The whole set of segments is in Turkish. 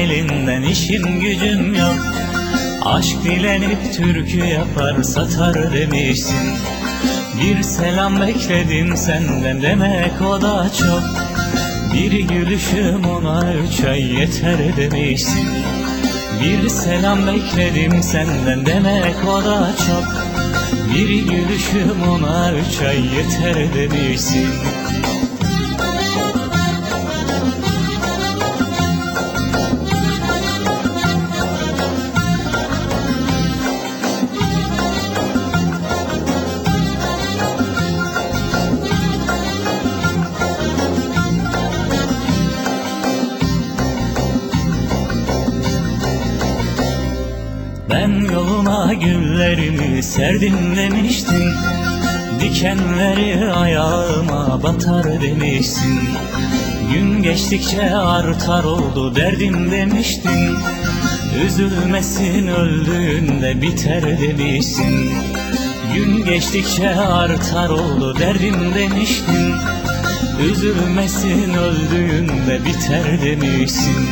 elinden işin gücün yok. Aşk dilenip türkü yapar satar demişsin. Bir selam bekledim senden demek o da çok. Bir gülüşüm ona 3 ay yeter demişsin. Bir selam bekledim senden demek o da çok. Bir gülüşüm ona 3 ay yeter demişsin. Ben yoluna güllerimi serdim demiştin. Dikenleri ayağıma batar demişsin. Gün geçtikçe artar oldu derdim demiştin. Üzülmesin öldüğünde biter demişsin. Gün geçtikçe artar oldu derdim demiştin. Üzülmesin öldüğünde biter demişsin.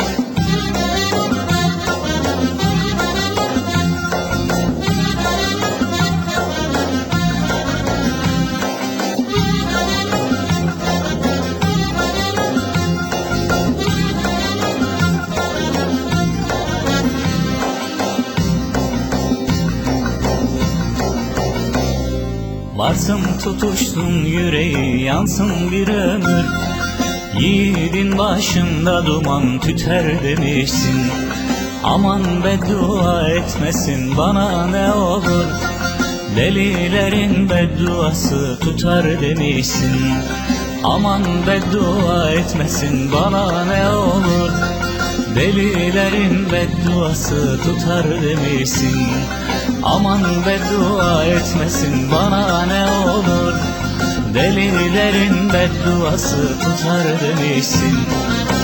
Varsın tutuşsun yüreği yansın bir ömür. Yiğidin başında duman tüter demişsin. Aman beddua etmesin bana ne olur. Delilerin bedduası tutar demişsin. Aman beddua etmesin bana ne olur. Delilerin bedduası tutar demişsin. Aman beddua etmesin bana ne olur. Delilerin bedduası tutar demişsin.